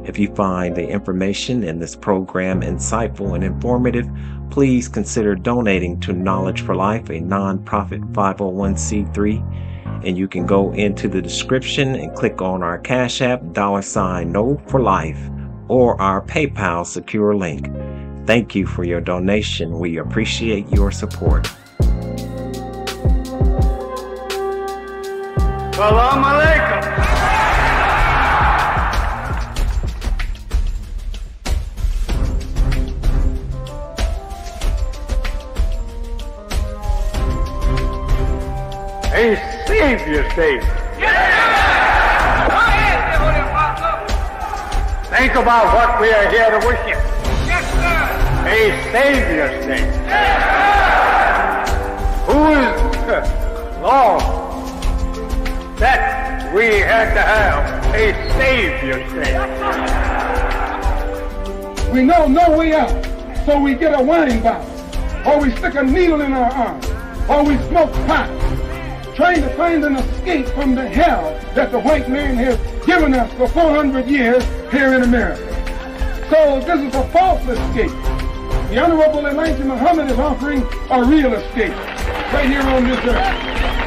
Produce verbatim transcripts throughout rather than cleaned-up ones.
If you find the information in this program insightful and informative, please consider donating to Knowledge for Life, a nonprofit five oh one c three. And you can go into the description and click on our Cash App, dollar sign Know for Life, or our PayPal secure link. Thank you for your donation. We appreciate your support. Salam alaikum. A Savior Day. Yeah! Go ahead, Holy Apostle. Think about what we are here to worship. Yes, sir. A Savior's Day. Yes, Who is Lord that we had to have a Savior's Day? We know no way out, so we get a wine bottle, or we stick a needle in our arm, or we smoke pot, trying to find an escape from the hell that the white man has given us for four hundred years here in America. So this is a false escape. The Honorable Elijah Muhammad is offering a real escape right here on this earth.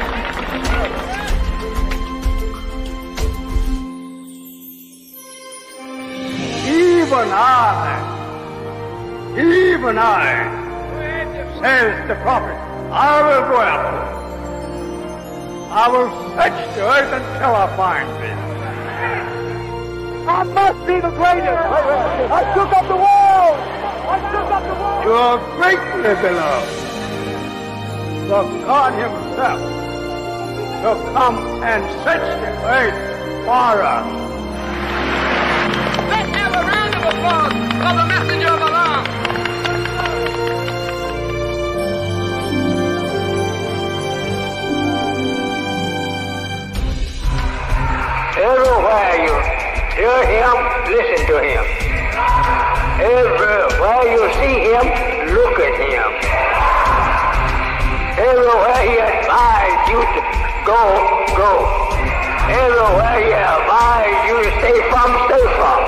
Even I, even I, says the prophet, I will go after. I will search the earth until I find thee. I must be the greatest. I took up the world. I took up the world. You are greatly beloved. For God himself to come and search the earth for us. let's have a round of applause for the messenger of Allah. Everywhere you hear him, listen to him. Everywhere you see him, look at him. Everywhere he advised you to go, go. Everywhere he advised you to stay from, stay from.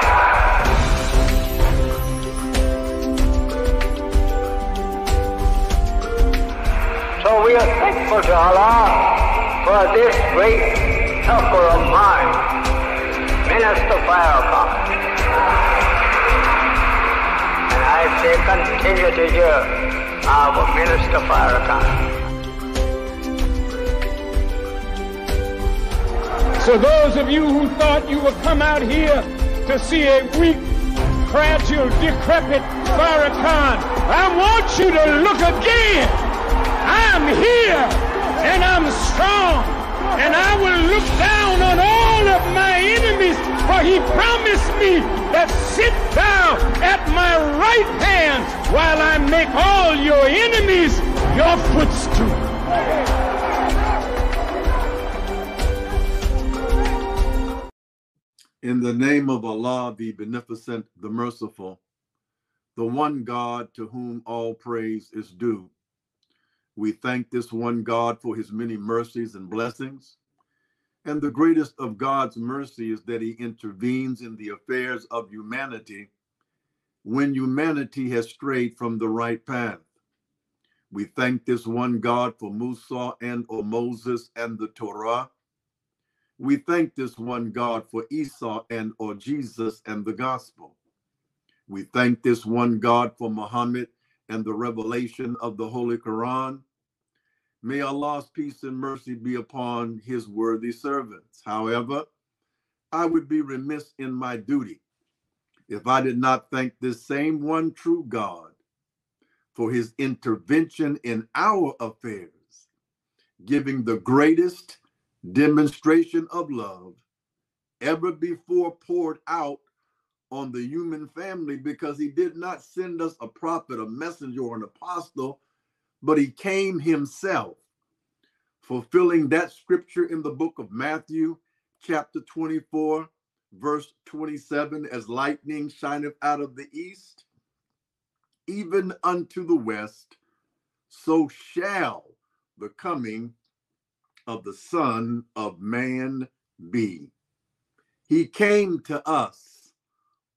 So we are thankful to Allah for this great helper of mine, Minister Farrakhan. And I say continue to hear our Minister Farrakhan. So those of you who thought you would come out here to see a weak, fragile, decrepit Farrakhan, I want you to look again. I'm here and I'm strong. And I will look down on all of my enemies, for he promised me that sit thou at my right hand while I make all your enemies your footstool. In the name of Allah, the Beneficent, the Merciful, the one God to whom all praise is due, we thank this one God for his many mercies and blessings. And the greatest of God's mercy is that he intervenes in the affairs of humanity when humanity has strayed from the right path. We thank this one God for Musa and or Moses and the Torah. We thank this one God for Isa and or Jesus and the gospel. We thank this one God for Muhammad and the revelation of the Holy Quran. May Allah's peace and mercy be upon his worthy servants. However, I would be remiss in my duty if I did not thank this same one true God for his intervention in our affairs, giving the greatest demonstration of love ever before poured out on the human family, because he did not send us a prophet, a messenger, or an apostle, but he came himself, fulfilling that scripture in the book of Matthew, chapter twenty-four, verse twenty-seven, as lightning shineth out of the east, even unto the west, so shall the coming of the Son of Man be. He came to us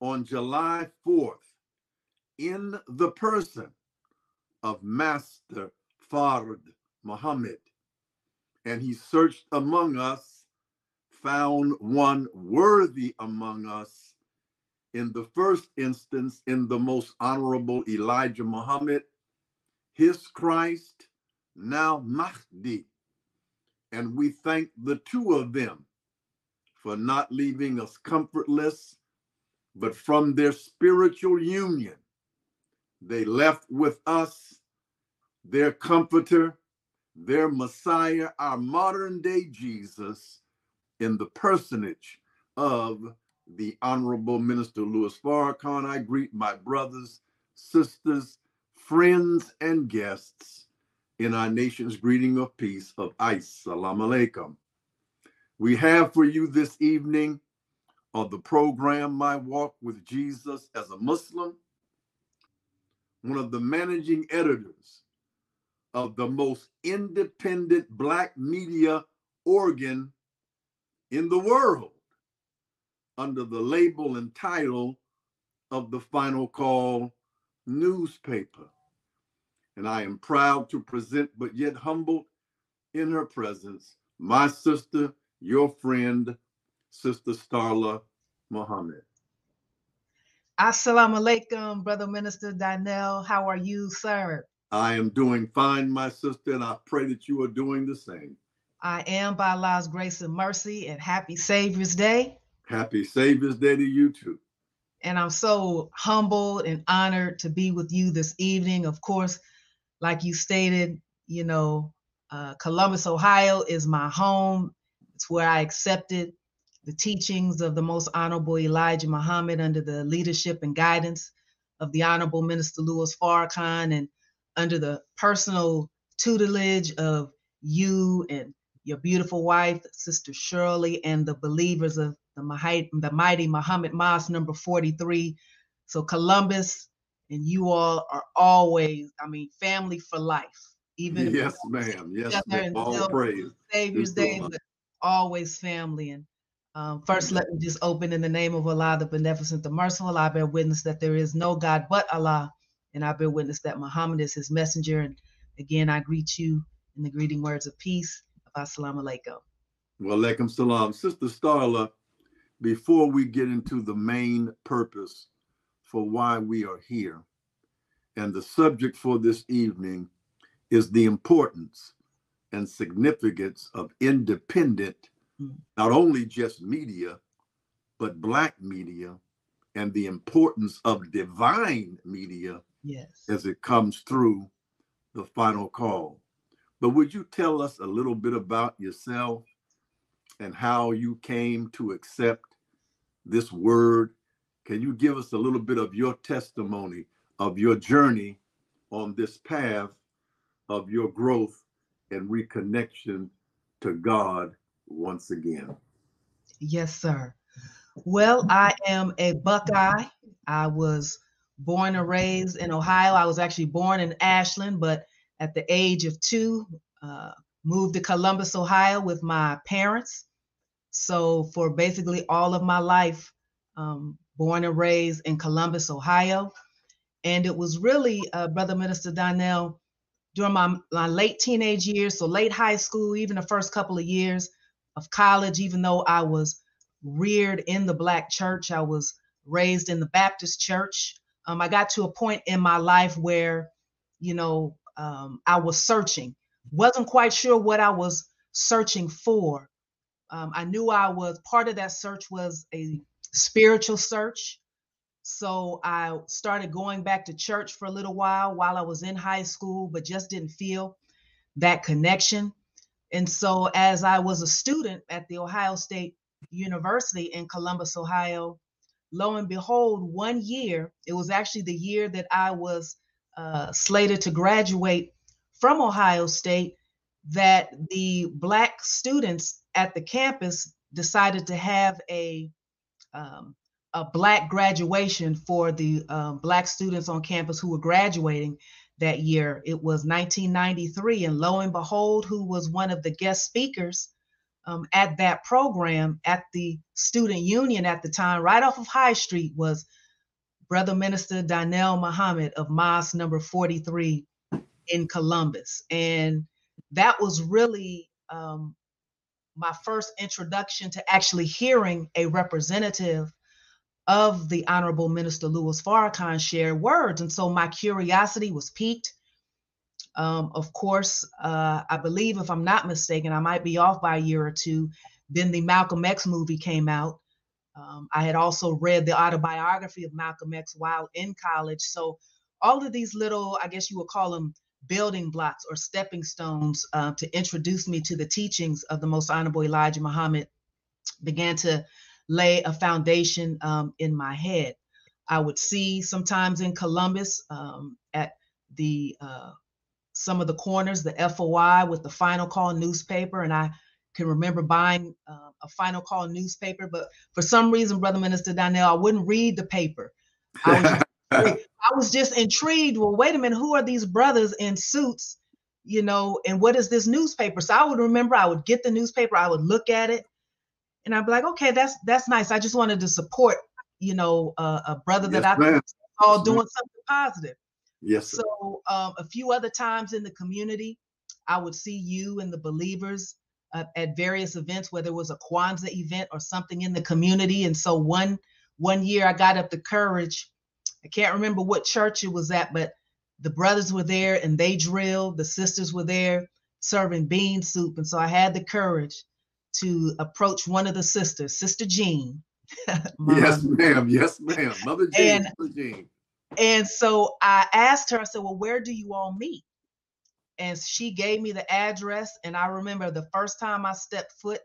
on July fourth in the person of Master Fard Muhammad. And he searched among us, found one worthy among us, in the first instance, in the most honorable Elijah Muhammad, his Christ, now Mahdi. And we thank the two of them for not leaving us comfortless, but from their spiritual union, they left with us their comforter, their Messiah, our modern day Jesus, in the personage of the Honorable Minister Louis Farrakhan. I greet my brothers, sisters, friends, and guests in our nation's greeting of peace of Assalamu alaikum. We have for you this evening on the program, My Walk with Jesus as a Muslim, one of the managing editors of the most independent Black media organ in the world, under the label and title of the Final Call newspaper. And I am proud to present, but yet humbled in her presence, my sister, your friend, Sister Starla Muhammad. Assalamu alaikum, Brother Minister Donnell. How are you, sir? I am doing fine, my sister, and I pray that you are doing the same. I am, by Allah's grace and mercy, and happy Savior's Day. Happy Savior's Day to you too. And I'm so humbled and honored to be with you this evening. Of course, like you stated, you know, uh, Columbus, Ohio is my home. It's where I accepted the teachings of the Most Honorable Elijah Muhammad under the leadership and guidance of the Honorable Minister Louis Farrakhan, and under the personal tutelage of you and your beautiful wife, Sister Shirley, and the believers of the, Mahi- the mighty Muhammad Mosque number forty-three. So Columbus and you all are always, I mean, family for life. Even yes, ma'am. Yes, ma'am. All praise. Savior's Day, but always family. And um, first, let me just open in the name of Allah, the Beneficent, the Merciful. I bear witness that there is no God but Allah, and I bear witness that Muhammad is his messenger. And again, I greet you in the greeting words of peace. Assalamu alaikum. Wa alaikum salam. Sister Starla, before we get into the main purpose for why we are here, and the subject for this evening is the importance and significance of independent, mm. not only just media, but Black media, and the importance of divine media, yes, as it comes through the Final Call. But would you tell us a little bit about yourself and how you came to accept this word? Can you give us a little bit of your testimony of your journey on this path of your growth and reconnection to God once again? Yes, sir. Well, I am a Buckeye. I was born and raised in Ohio. I was actually born in Ashland, but at the age of two, uh, moved to Columbus, Ohio with my parents. So for basically all of my life, um, born and raised in Columbus, Ohio. And it was really, uh, Brother Minister Donnell, during my, my late teenage years, so late high school, even the first couple of years of college, even though I was reared in the Black church, I was raised in the Baptist church. Um, I got to a point in my life where, you know, um, I was searching, wasn't quite sure what I was searching for. Um, I knew I was, part of that search was a spiritual search. So I started going back to church for a little while while I was in high school, but just didn't feel that connection. And so as I was a student at the Ohio State University in Columbus, Ohio, lo and behold, one year, it was actually the year that I was uh, slated to graduate from Ohio State, that the Black students at the campus decided to have a um, a Black graduation for the um, Black students on campus who were graduating that year. It was nineteen ninety-three, and lo and behold, who was one of the guest speakers um, at that program at the student union at the time, right off of High Street, was Brother Minister Donnell Muhammad of Mosque number forty-three in Columbus. And that was really um, my first introduction to actually hearing a representative of the Honorable Minister Louis Farrakhan share words. And so my curiosity was piqued. Um, of course, uh, I believe, if I'm not mistaken, I might be off by a year or two, then the Malcolm X movie came out. Um, I had also read the autobiography of Malcolm X while in college. So all of these little, I guess you would call them building blocks or stepping stones uh, to introduce me to the teachings of the Most Honorable Elijah Muhammad began to lay a foundation um, in my head. I would see sometimes in Columbus um, at the uh, some of the corners, the F O I with the Final Call newspaper, and I can remember buying uh, a Final Call newspaper, but for some reason, Brother Minister Donnell, I wouldn't read the paper. I was just, I was just intrigued. Well, wait a minute, who are these brothers in suits, you know, and what is this newspaper? So I would remember, I would get the newspaper, I would look at it, and I'd be like, okay, that's that's nice. I just wanted to support, you know, uh, a brother Yes, that I ma'am. was all Yes, doing ma'am. something positive. Yes, sir. So um, a few other times in the community, I would see you and the believers uh, at various events, whether it was a Kwanzaa event or something in the community. And so one one year I got up the courage. I can't remember what church it was at, but the brothers were there and they drilled. The sisters were there serving bean soup. And so I had the courage to approach one of the sisters, Sister Jean. Yes, ma'am. Yes, ma'am. Mother Jean. And, Mother Jean. And so I asked her, I said, well, where do you all meet? And she gave me the address. And I remember the first time I stepped foot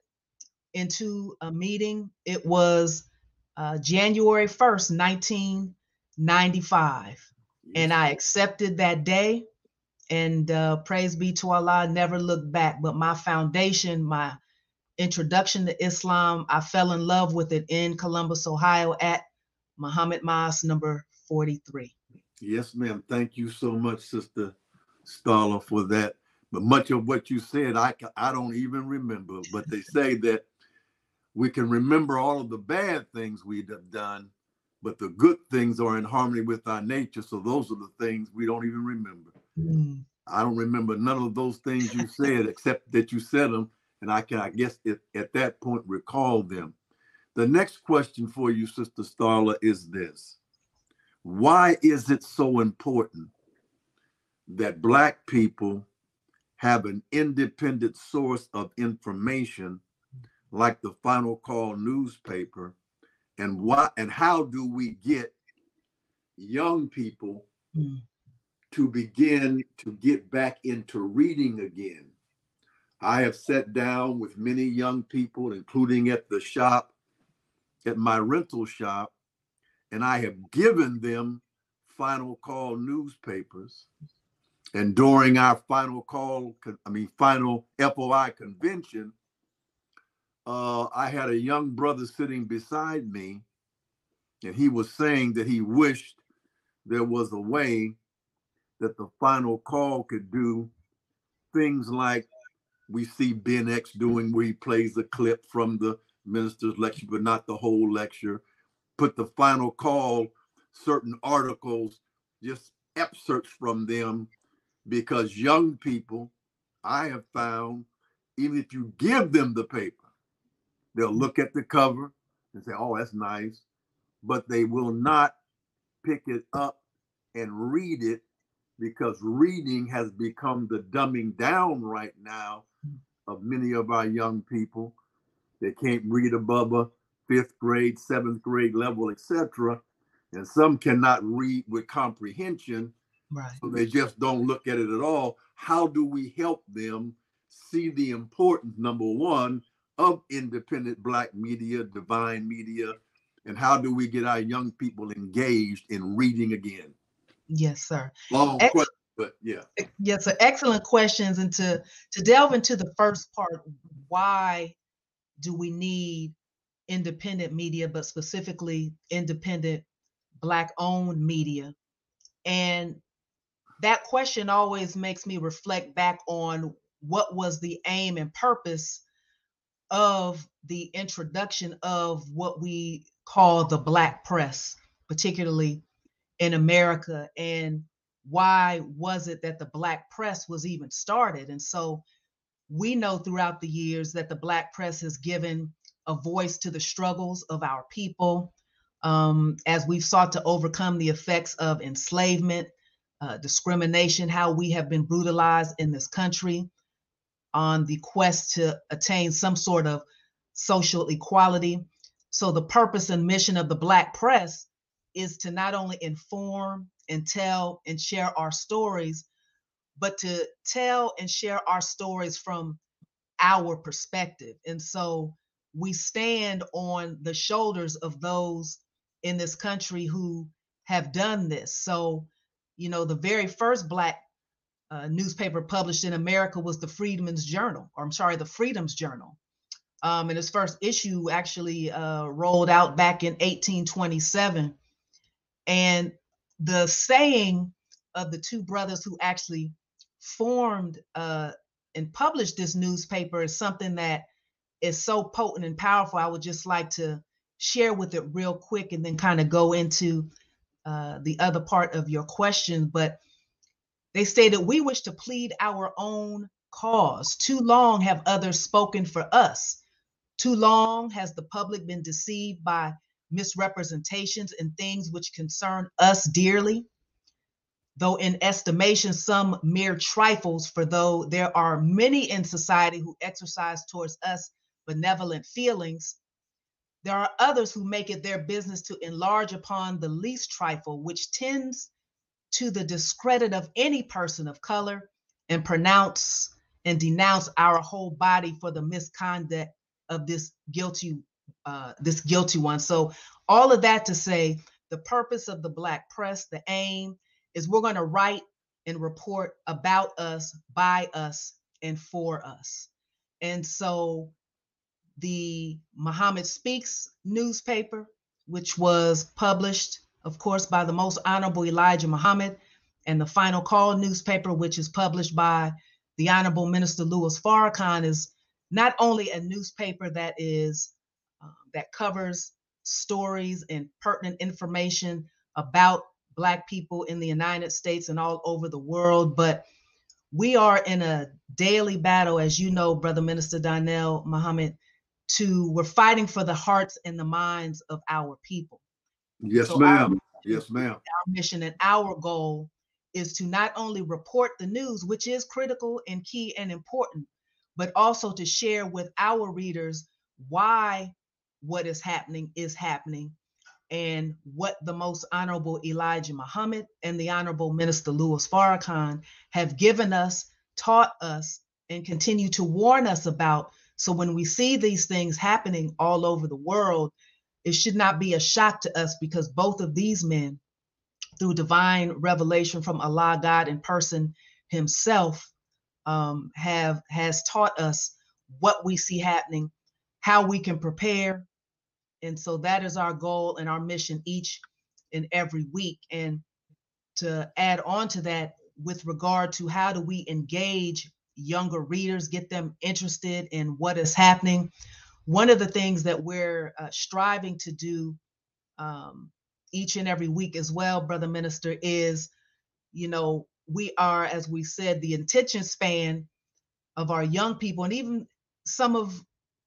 into a meeting, it was uh, January first, nineteen ninety-five. Yes. And I accepted that day. And uh, praise be to Allah, never looked back. But my foundation, my introduction to Islam, I fell in love with it in Columbus, Ohio at Muhammad Mosque number forty-three. Yes, ma'am. Thank you so much, Sister Starla, for that. But much of what you said, I, I don't even remember. But they say that we can remember all of the bad things we've done, but the good things are in harmony with our nature. So those are the things we don't even remember. Mm. I don't remember none of those things you said, except that you said them. And I can, I guess, it, at that point, recall them. The next question for you, Sister Starla, is this. Why is it so important that Black people have an independent source of information like the Final Call newspaper? And why and how do we get young people mm. to begin to get back into reading again? I have sat down with many young people, including at the shop, at my rental shop, and I have given them Final Call newspapers. And during our Final Call, I mean, Final F O I convention, uh, I had a young brother sitting beside me, and he was saying that he wished there was a way that the Final Call could do things like we see Ben X doing, where he plays a clip from the minister's lecture, but not the whole lecture. Put the Final Call, certain articles, just excerpts from them, because young people, I have found, even if you give them the paper, they'll look at the cover and say, oh, that's nice, but they will not pick it up and read it, because reading has become the dumbing down right now of many of our young people. They can't read above a fifth grade, seventh grade level, et cetera. And some cannot read with comprehension, right. So they just don't look at it at all. How do we help them see the importance, number one, of independent Black media, divine media, and how do we get our young people engaged in reading again? Yes, sir. Long Ex- question, but yeah. Yes, sir. Excellent questions. And to, to delve into the first part, why do we need independent media, but specifically independent Black-owned media? And that question always makes me reflect back on what was the aim and purpose of the introduction of what we call the Black press, particularly in America, and why was it that the Black press was even started. And so we know throughout the years that the Black press has given a voice to the struggles of our people, um, as we've sought to overcome the effects of enslavement, uh, discrimination, how we have been brutalized in this country on the quest to attain some sort of social equality. So the purpose and mission of the Black press is to not only inform and tell and share our stories, but to tell and share our stories from our perspective. And so we stand on the shoulders of those in this country who have done this. So, you know, the very first Black uh, newspaper published in America was the Freedmen's Journal, or I'm sorry, the Freedom's Journal. Um, and its first issue actually uh, rolled out back in eighteen twenty-seven. And the saying of the two brothers who actually formed uh, and published this newspaper is something that is so potent and powerful. I would just like to share with it real quick and then kind of go into uh, the other part of your question. But they stated, "We wish to plead our own cause. Too long have others spoken for us. Too long has the public been deceived by misrepresentations and things which concern us dearly, though in estimation some mere trifles, for though there are many in society who exercise towards us benevolent feelings, there are others who make it their business to enlarge upon the least trifle, which tends to the discredit of any person of color, and pronounce and denounce our whole body for the misconduct of this guilty uh, this guilty one." So all of that to say, the purpose of the Black press, the aim, is we're going to write and report about us, by us, and for us. And so the Muhammad Speaks newspaper, which was published, of course, by the Most Honorable Elijah Muhammad, and the Final Call newspaper, which is published by the Honorable Minister Louis Farrakhan, is not only a newspaper that is uh, that covers stories and pertinent information about Black people in the United States and all over the world, but we are in a daily battle, as you know, Brother Minister Donnell Muhammad, to we're fighting for the hearts and the minds of our people. Yes, so ma'am. Our, yes, ma'am. Our mission and our goal is to not only report the news, which is critical and key and important, but also to share with our readers why what is happening is happening, and what the Most Honorable Elijah Muhammad and the Honorable Minister Louis Farrakhan have given us, taught us, and continue to warn us about. So when we see these things happening all over the world, it should not be a shock to us, because both of these men, through divine revelation from Allah, God in person himself, um, have has taught us what we see happening, how we can prepare. And so that is our goal and our mission each and every week. And to add on to that, with regard to how do we engage younger readers, get them interested in what is happening, one of the things that we're uh, striving to do um, each and every week as well, Brother Minister, is, you know, we are, as we said, the attention span of our young people, and even some of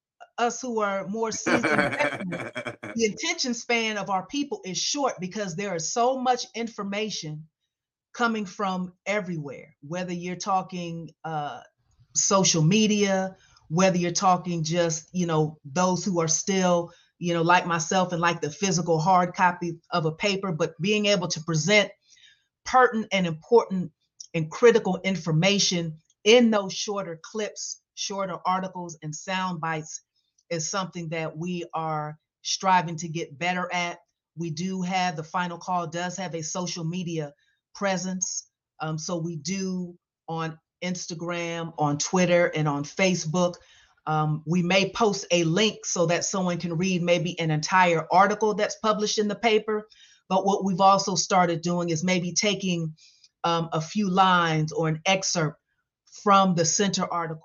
us who are more seasoned veterans, the attention span of our people is short, because there is so much information coming from everywhere, whether you're talking uh, social media, whether you're talking just, you know, those who are still, you know, like myself and like the physical hard copy of a paper, but being able to present pertinent and important and critical information in those shorter clips, shorter articles and sound bites is something that we are striving to get better at. We do have, the Final Call does have a social media presence. Um, so we do on Instagram, on Twitter, and on Facebook. Um, we may post a link so that someone can read maybe an entire article that's published in the paper. But what we've also started doing is maybe taking um, a few lines or an excerpt from the center article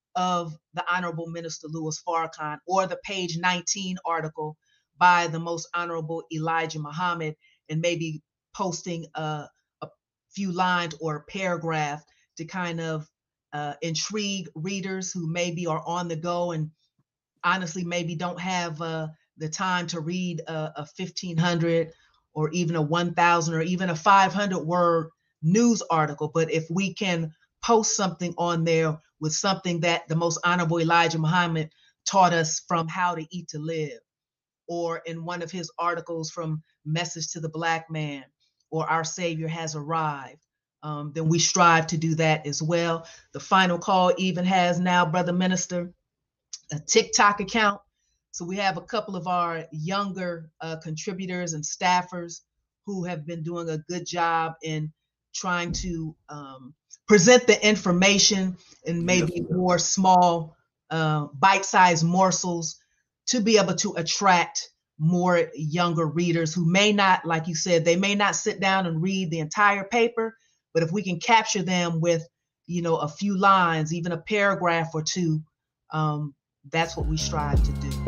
of the Honorable Minister Louis Farrakhan, or the page nineteen article by the Most Honorable Elijah Muhammad, and maybe posting a, a few lines or a paragraph to kind of uh, intrigue readers who maybe are on the go and honestly maybe don't have uh, the time to read a, a fifteen hundred or even a one thousand or even a five hundred word news article. But if we can post something on there with something that the Most Honorable Elijah Muhammad taught us from How to Eat to Live, or in one of his articles from Message to the Black Man, or Our Savior Has Arrived, um, then we strive to do that as well. The Final Call even has now, Brother Minister, a TikTok account. So we have a couple of our younger uh, contributors and staffers who have been doing a good job in trying to um, present the information in maybe yes, more small, uh, bite-sized morsels to be able to attract more younger readers who may not, like you said, they may not sit down and read the entire paper, but if we can capture them with, you know, a few lines, even a paragraph or two, um, that's what we strive to do.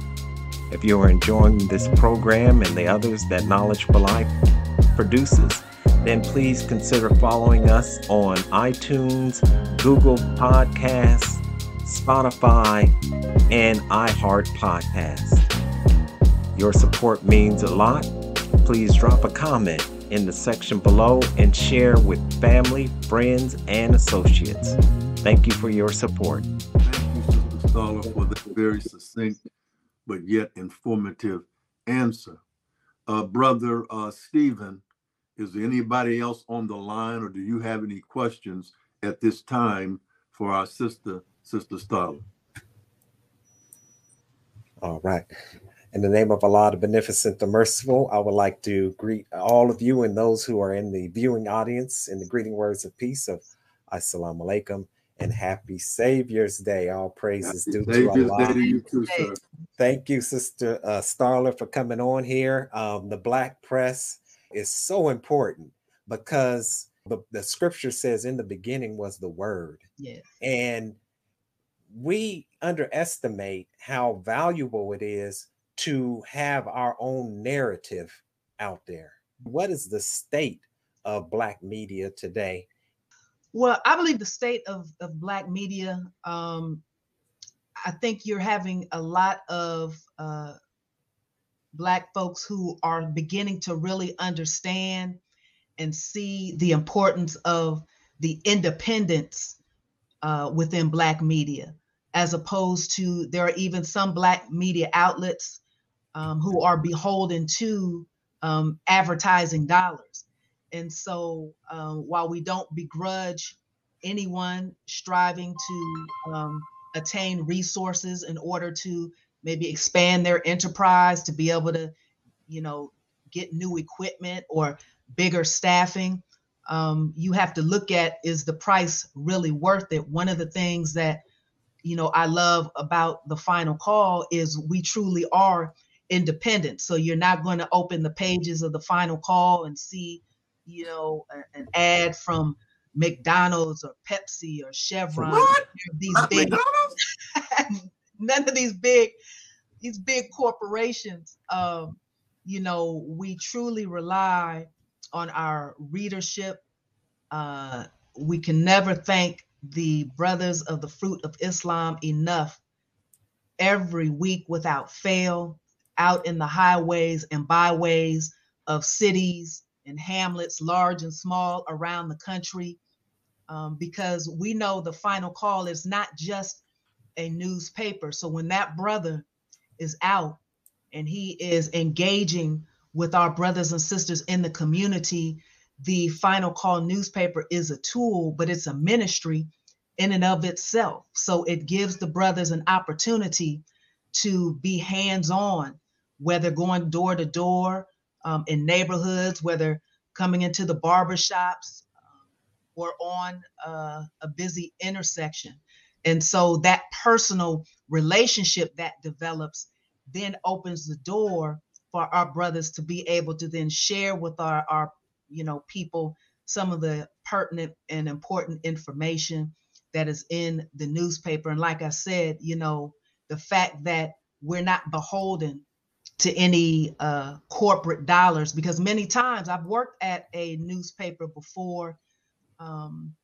If you are enjoying this program and the others that Knowledge for Life produces, then please consider following us on iTunes, Google Podcasts, Spotify, and iHeart Podcasts. Your support means a lot. Please drop a comment in the section below and share with family, friends, and associates. Thank you for your support. Thank you, Sister Starla, for that very succinct but yet informative answer. Uh, Brother uh, Stephen, is there anybody else on the line, or do you have any questions at this time for our sister, Sister Starla? All right. In the name of Allah, the Beneficent, the Merciful, I would like to greet all of you and those who are in the viewing audience in the greeting words of peace of Assalamu alaikum and Happy Savior's Day. All praises due to Allah. Day to you too, sir. Thank you, Sister uh, Starla, for coming on here. Um, the Black press is so important because the, the scripture says in the beginning was the word. Yeah. And we underestimate how valuable it is to have our own narrative out there. What is the state of Black media today? Well, I believe the state of, of Black media, um, I think you're having a lot of uh, Black folks who are beginning to really understand and see the importance of the independence uh, within Black media, as opposed to there are even some Black media outlets um, who are beholden to um, advertising dollars. And so um, while we don't begrudge anyone striving to um, attain resources in order to maybe expand their enterprise, to be able to, you know, get new equipment or bigger staffing, um, you have to look at, is the price really worth it? One of the things that, you know, I love about the Final Call is we truly are independent. So you're not going to open the pages of the Final Call and see, you know, a, an ad from McDonald's or Pepsi or Chevron. What? These Not big, McDonald's? none of these big, these big corporations. Um, you know, we truly rely on our readership. Uh, we can never thank the Brothers of the Fruit of Islam enough. Every week without fail, out in the highways and byways of cities and hamlets, large and small, around the country, um, because we know the Final Call is not just a newspaper. So when that brother is out and he is engaging with our brothers and sisters in the community, the Final Call newspaper is a tool, but it's a ministry in and of itself. So it gives the brothers an opportunity to be hands-on, whether going door to door um, in neighborhoods, whether coming into the barbershops um, or on uh, a busy intersection. And so that personal relationship that develops then opens the door for our brothers to be able to then share with our, our you know, people some of the pertinent and important information that is in the newspaper. And like I said, you know, the fact that we're not beholden to any uh, corporate dollars, because many times I've worked at a newspaper before um,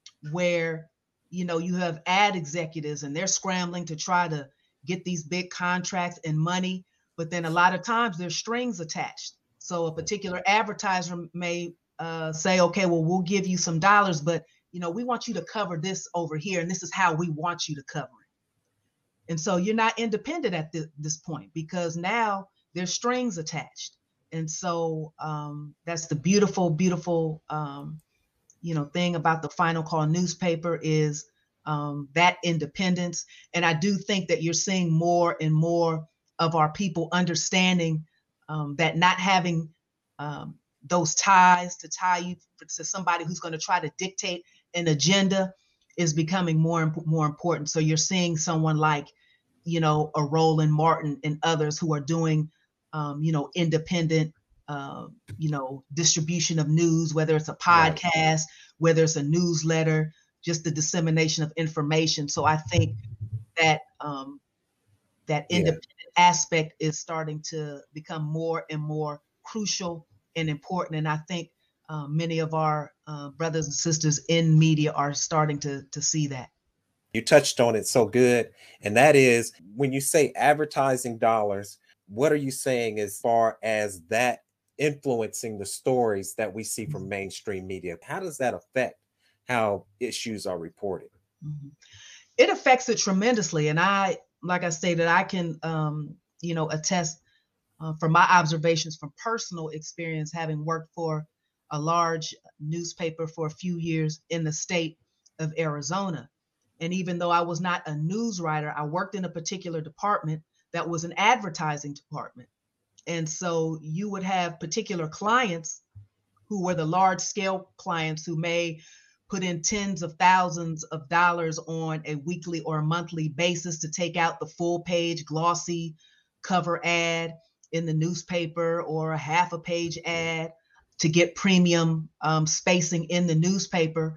where, you know, you have ad executives and they're scrambling to try to get these big contracts and money, but then a lot of times there's strings attached. So a particular advertiser may uh, say, okay, well, we'll give you some dollars, but, you know, we want you to cover this over here, and this is how we want you to cover it. And so you're not independent at th- this point, because now there's strings attached. And so um, that's the beautiful, beautiful, um, you know, thing about the Final Call newspaper is um, that independence. And I do think that you're seeing more and more of our people understanding um, that not having um, those ties to tie you to somebody who's going to try to dictate an agenda is becoming more and more important. So you're seeing someone like, you know, a Roland Martin and others who are doing, um, you know, independent, uh, you know, distribution of news, whether it's a podcast, right, whether it's a newsletter, just the dissemination of information. So I think that um, that independent yeah. aspect is starting to become more and more crucial and important. And I think uh, many of our uh, brothers and sisters in media are starting to to see that. You touched on it so good. And that is, when you say advertising dollars, what are you saying as far as that influencing the stories that we see from mainstream media? How does that affect how issues are reported? Mm-hmm. It affects it tremendously. And I, like I stated, I can, um, you know, attest uh, from my observations from personal experience, having worked for a large newspaper for a few years in the state of Arizona. And even though I was not a news writer, I worked in a particular department that was an advertising department. And so you would have particular clients who were the large scale clients who may put in tens of thousands of dollars on a weekly or a monthly basis to take out the full page glossy cover ad in the newspaper, or a half a page ad to get premium um, spacing in the newspaper.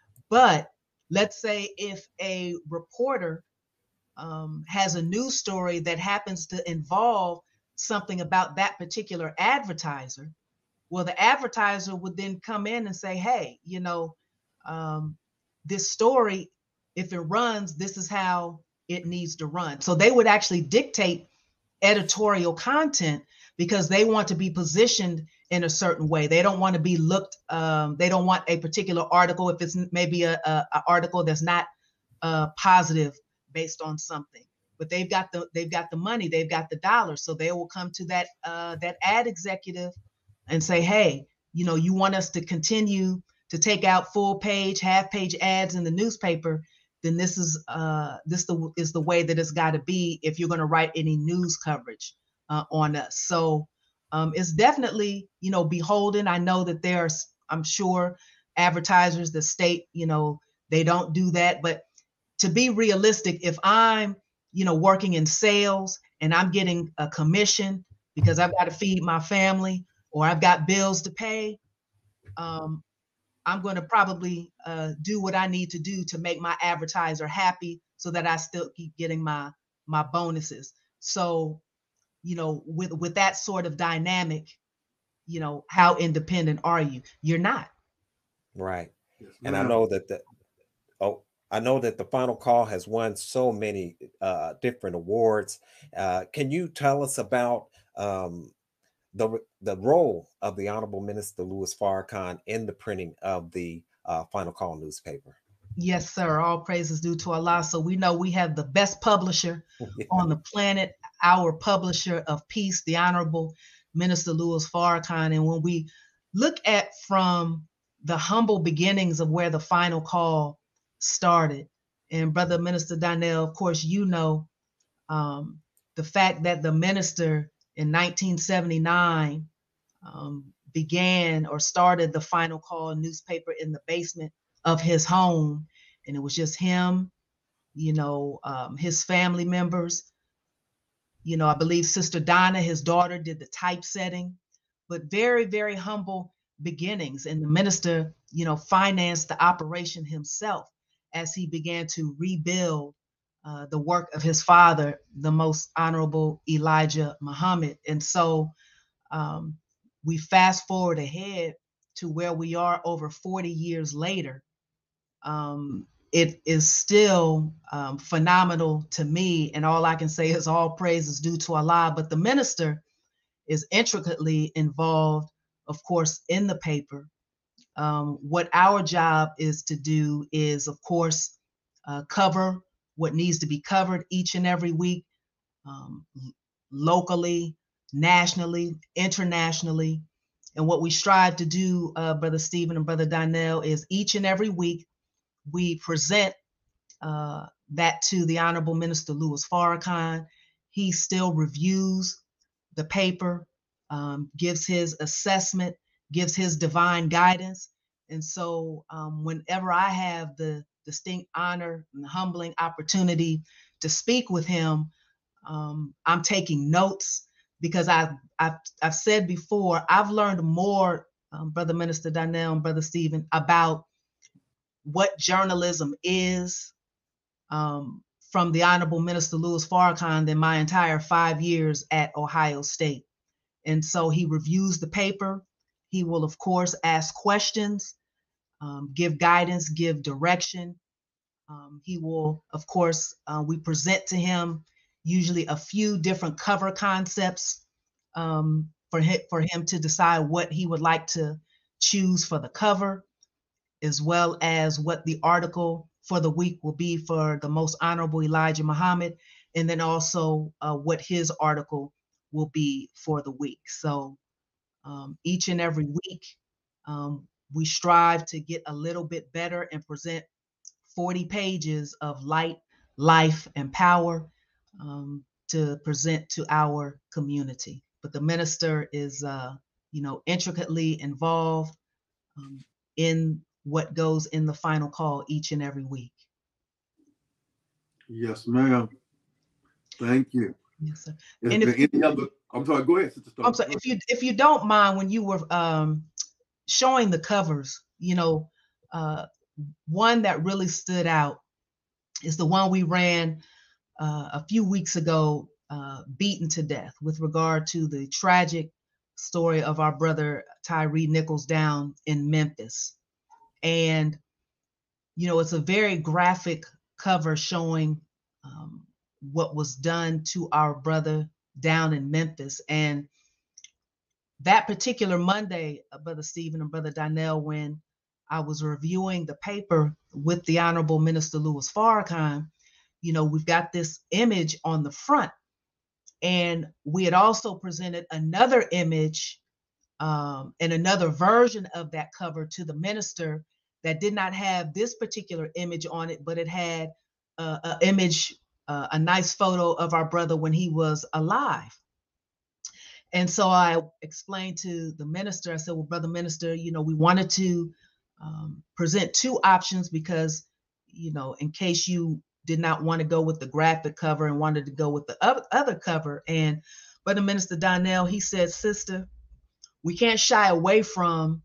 But let's say if a reporter um, has a news story that happens to involve something about that particular advertiser, well, the advertiser would then come in and say, hey, you know, um, this story, if it runs, this is how it needs to run. So they would actually dictate editorial content because they want to be positioned in a certain way. They don't want to be looked, um, they don't want a particular article, if it's maybe a, a, a article that's not uh, positive based on something, but they've got the, they've got the money, they've got the dollars. So they will come to that, uh, that ad executive and say, hey, you know, you want us to continue to take out full page, half page ads in the newspaper, then this is uh, this the, is the way that it's got to be if you're going to write any news coverage uh, on us. So um, it's definitely, you know, beholden. I know that there's, I'm sure, advertisers that state, you know, they don't do that. But to be realistic, if I'm, you know, working in sales and I'm getting a commission because I've got to feed my family or I've got bills to pay, um, I'm going to probably uh, do what I need to do to make my advertiser happy so that I still keep getting my my bonuses. So, you know, with with that sort of dynamic, you know, how independent are you? You're not. Right. Yes, and I know that the oh, I know that the Final Call has won so many uh, different awards. Uh, can you tell us about um, the the role of the Honorable Minister Louis Farrakhan in the printing of the uh, Final Call newspaper? Yes, sir. All praises due to Allah. So we know we have the best publisher yeah. on the planet, our publisher of peace, the Honorable Minister Louis Farrakhan. And when we look at from the humble beginnings of where the Final Call started, and Brother Minister Donnell, of course, you know, um, the fact that the minister in nineteen seventy-nine um, began or started the Final Call newspaper in the basement of his home. And it was just him, you know, um, his family members. You know, I believe Sister Donna, his daughter, did the typesetting, but very, very humble beginnings. And the minister, you know, financed the operation himself. as he began to rebuild uh, the work of his father, the Most Honorable Elijah Muhammad. And so um, we fast forward ahead to where we are over forty years later. Um, it is still um, phenomenal to me, and all I can say is all praise is due to Allah. But the minister is intricately involved, of course, in the paper. Um, what our job is to do is, of course, uh, cover what needs to be covered each and every week, um, locally, nationally, internationally. And what we strive to do, uh, Brother Stephen and Brother Donnell, is each and every week we present uh, that to the Honorable Minister Louis Farrakhan. He still reviews the paper, um, gives his assessment, gives his divine guidance. And so um, whenever I have the distinct honor and the humbling opportunity to speak with him, um, I'm taking notes, because I've, I've, I've said before, I've learned more, um, Brother Minister Donnell and Brother Stephen, about what journalism is um, from the Honorable Minister Louis Farrakhan than my entire five years at Ohio State. And so he reviews the paper. He will, of course, ask questions, um, give guidance, give direction. Um, he will, of course, uh, we present to him usually a few different cover concepts um, for him, for him to decide what he would like to choose for the cover, as well as what the article for the week will be for the Most Honorable Elijah Muhammad, and then also uh, what his article will be for the week. So um, each and every week, um, we strive to get a little bit better and present forty pages of light, life, and power um, to present to our community. But the minister is, uh, you know, intricately involved um, in what goes in the final call each and every week. Yes, ma'am. Thank you. Yes, sir. Is And there if, any other? I'm sorry. Go ahead, Sister Star. I'm sorry, if you if you don't mind, when you were um, showing the covers, you know, uh, one that really stood out is the one we ran uh, a few weeks ago, uh, Beaten to Death, with regard to the tragic story of our brother Tyree Nichols down in Memphis. And, you know, it's a very graphic cover showing um, what was done to our brother down in Memphis. And that particular Monday, uh, Brother Stephen and Brother Donnell, when I was reviewing the paper with the Honorable Minister Louis Farrakhan, you know, we've got this image on the front. And we had also presented another image um, and another version of that cover to the minister that did not have this particular image on it, but it had uh, an image, uh, a nice photo of our brother when he was alive. And so I explained to the minister, I said, well, Brother Minister, you know, we wanted to um, present two options because, you know, in case you did not want to go with the graphic cover and wanted to go with the other, other cover. And Brother Minister Donnell, he said, sister, we can't shy away from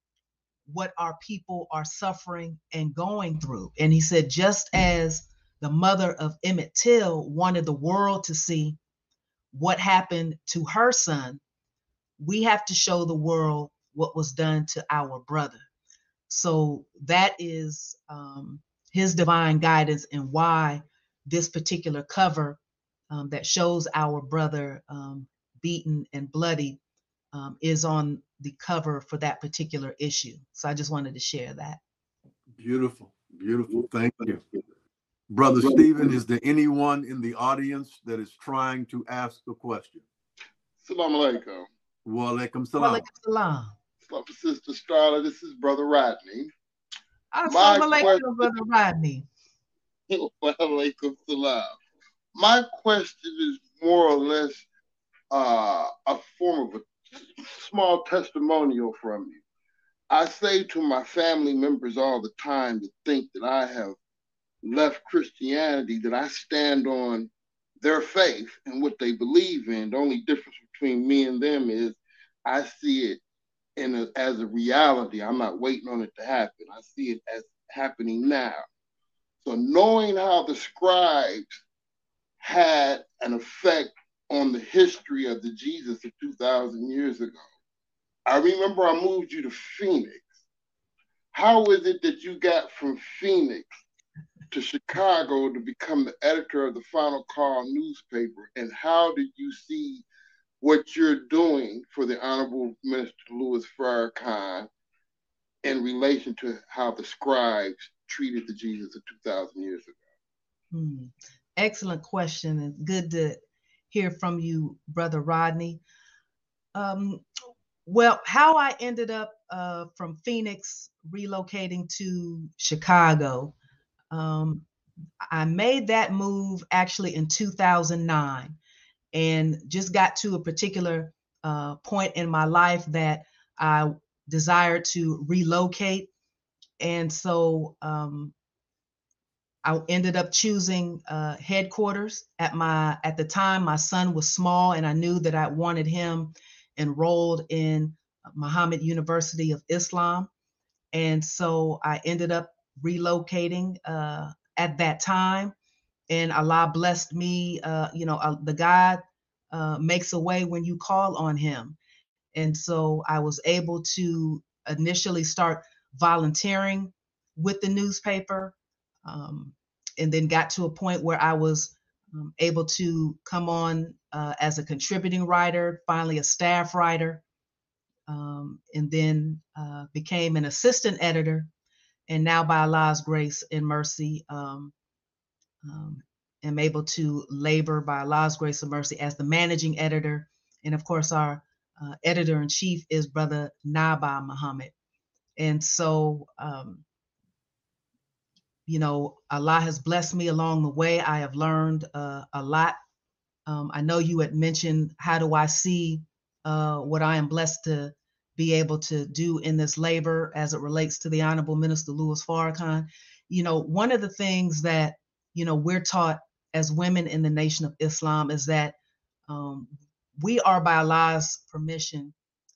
what our people are suffering and going through. And he said, just as the mother of Emmett Till wanted the world to see what happened to her son, we have to show the world what was done to our brother. So that is um, his divine guidance and why this particular cover um, that shows our brother um, beaten and bloody um, is on the cover for that particular issue. So I just wanted to share that. Beautiful, beautiful. Thank you. Brother Stephen, is there anyone in the audience that is trying to ask a question? Assalamu alaikum. Wa alaikum salam. Wa alaikum salam. Sister Starla, this is Brother Rodney. Assalamu alaikum, Brother Rodney. Wa alaikum salam. My question is more or less uh, a form of a small testimonial from you. I say to my family members all the time that think that I have left Christianity, that I stand on their faith and what they believe in. The only difference between me and them is I see it in a, as a reality. I'm not waiting on it to happen. I see it as happening now. So knowing how the scribes had an effect on the history of the Jesus of two thousand years ago, I remember I moved you to Phoenix. How is it that you got from Phoenix to Chicago to become the editor of the Final Call newspaper? And how did you see what you're doing for the Honorable Minister Louis Farrakhan in relation to how the scribes treated the Jesus of two thousand years ago? Hmm. Excellent question, and good to hear from you, Brother Rodney. Um, well, how I ended up uh, from Phoenix relocating to Chicago, um, I made that move actually in two thousand nine, and just got to a particular uh, point in my life that I desired to relocate. And so um, I ended up choosing uh, headquarters. At my at the time, my son was small, and I knew that I wanted him enrolled in Muhammad University of Islam. And so I ended up relocating uh, at that time, and Allah blessed me. Uh, you know, uh, the God uh, makes a way when you call on Him, and so I was able to initially start volunteering with the newspaper. Um, and then got to a point where I was um, able to come on uh, as a contributing writer, finally a staff writer, um, and then uh, became an assistant editor. And now by Allah's grace and mercy, um, um, am able to labor by Allah's grace and mercy as the managing editor. And of course, our uh, editor-in-chief is Brother Naba Muhammad. And so, um, you know, Allah has blessed me along the way. I have learned uh, a lot. Um, I know you had mentioned, how do I see uh, what I am blessed to be able to do in this labor as it relates to the Honorable Minister Louis Farrakhan. You know, one of the things that, you know, we're taught as women in the Nation of Islam is that um, we are, by Allah's permission,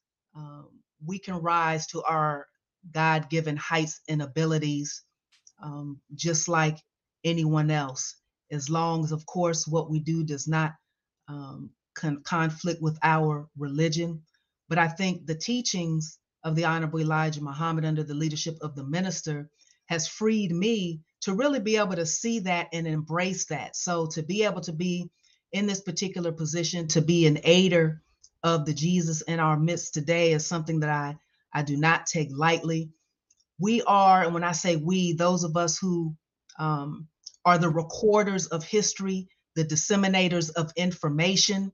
um, we can rise to our God-given heights and abilities Um, just like anyone else, as long as, of course, what we do does not um, con- conflict with our religion. But I think the teachings of the Honorable Elijah Muhammad under the leadership of the minister has freed me to really be able to see that and embrace that. So to be able to be in this particular position, to be an aider of the Jesus in our midst today is something that I, I do not take lightly. We are, and when I say we, those of us who um, are the recorders of history, the disseminators of information,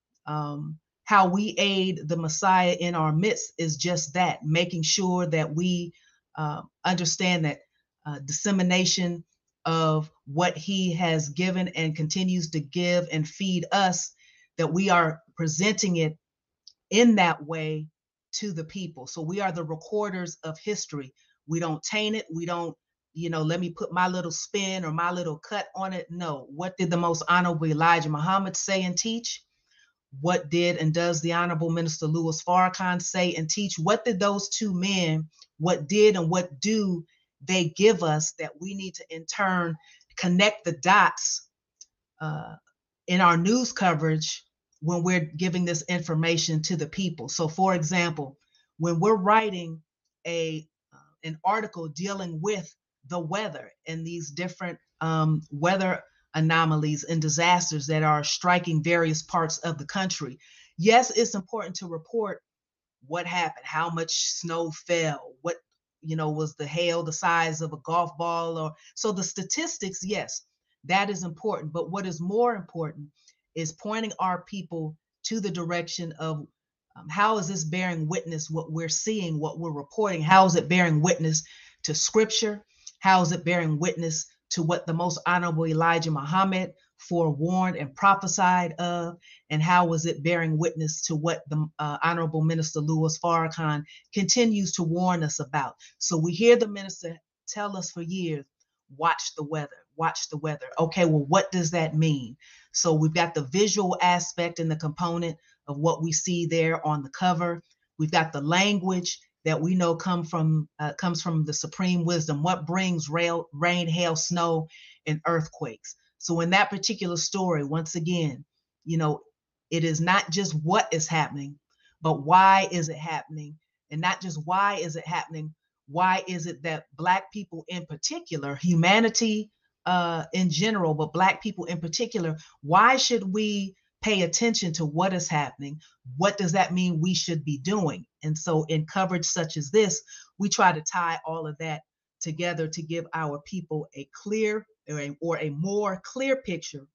um, how we aid the Messiah in our midst is just that, making sure that we uh, understand that uh, dissemination of what he has given and continues to give and feed us, that we are presenting it in that way to the people. So we are the recorders of history. We don't taint it. We don't, you know, let me put my little spin or my little cut on it. No. What did the Most Honorable Elijah Muhammad say and teach? What did and does the Honorable Minister Louis Farrakhan say and teach? What did those two men, what did and what do they give us that we need to in turn connect the dots uh, in our news coverage when we're giving this information to the people? So for example, when we're writing a an article dealing with the weather and these different um, weather anomalies and disasters that are striking various parts of the country. Yes, it's important to report what happened, how much snow fell, what, you know, was the hail the size of a golf ball, or so the statistics, yes, that is important. But what is more important is pointing our people to the direction of Um, how is this bearing witness what we're seeing, what we're reporting? How is it bearing witness to scripture? How is it bearing witness to what the Most Honorable Elijah Muhammad forewarned and prophesied of? And how is it bearing witness to what the uh, Honorable Minister Louis Farrakhan continues to warn us about? So we hear the minister tell us for years, watch the weather, watch the weather. Okay, well, what does that mean? So we've got the visual aspect and the component of what we see there on the cover. We've got the language that we know come from uh, comes from the supreme wisdom, what brings rail, rain, hail, snow, and earthquakes. So in that particular story, once again, you know, it is not just what is happening, but why is it happening? And not just why is it happening, why is it that Black people in particular, humanity uh, in general, but Black people in particular, why should we pay attention to what is happening? What does that mean we should be doing? And so in coverage such as this, we try to tie all of that together to give our people a clear or a, or a more clear picture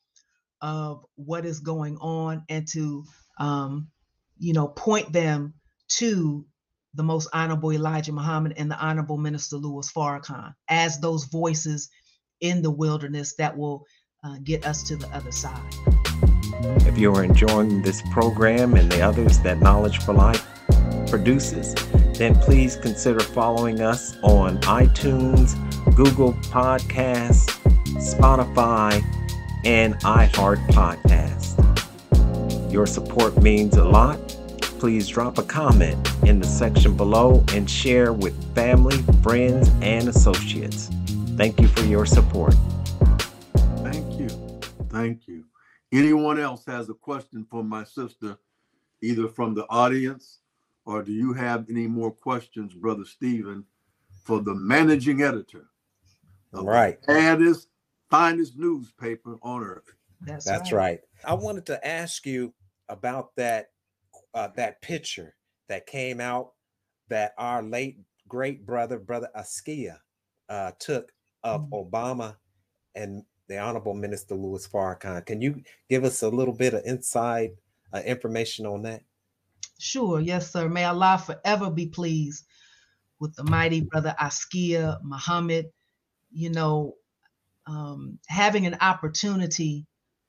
of what is going on, and to, um, you know, point them to the Most Honorable Elijah Muhammad and the Honorable Minister Louis Farrakhan as those voices in the wilderness that will uh, get us to the other side. If you are enjoying this program and the others that Knowledge for Life produces, then please consider following us on iTunes, Google Podcasts, Spotify, and iHeart Podcast. Your support means a lot. Please drop a comment in the section below and share with family, friends, and associates. Thank you for your support. Thank you. Thank you. Anyone else has a question for my sister, either from the audience, or do you have any more questions, Brother Stephen, for the managing editor of right. the baddest, finest newspaper on earth? That's, That's right. right. I wanted to ask you about that uh, that picture that came out that our late great brother, Brother Askia, uh, took of mm-hmm. Obama and the Honorable Minister Louis Farrakhan. Can you give us a little bit of inside uh, information on that? Sure. Yes, sir. May Allah forever be pleased with the mighty Brother Askia Muhammad. You know, um, having an opportunity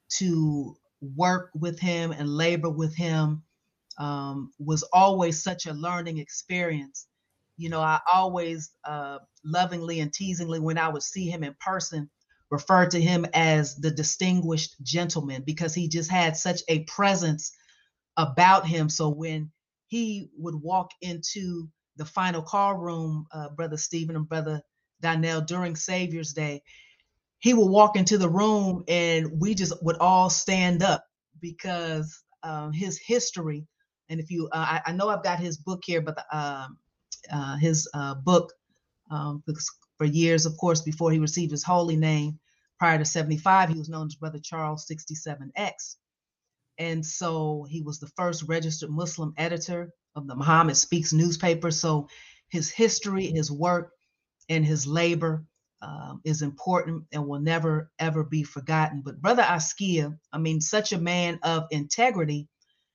to work with him and labor with him um, was always such a learning experience. You know, I always uh, lovingly and teasingly, when I would see him in person, referred to him as the distinguished gentleman, because he just had such a presence about him. So when he would walk into the final call room, uh, Brother Stephen and Brother Donnell, during Savior's Day, he would walk into the room and we just would all stand up, because um, his history. And if you, uh, I, I know I've got his book here, but the, um, uh, his uh, book um, for years, of course, before he received his holy name, prior to seventy-five, he was known as Brother Charles sixty-seven X. And so he was the first registered Muslim editor of the Muhammad Speaks newspaper. So his history, his work, and his labor um, is important and will never, ever be forgotten. But Brother Askia, I mean, such a man of integrity.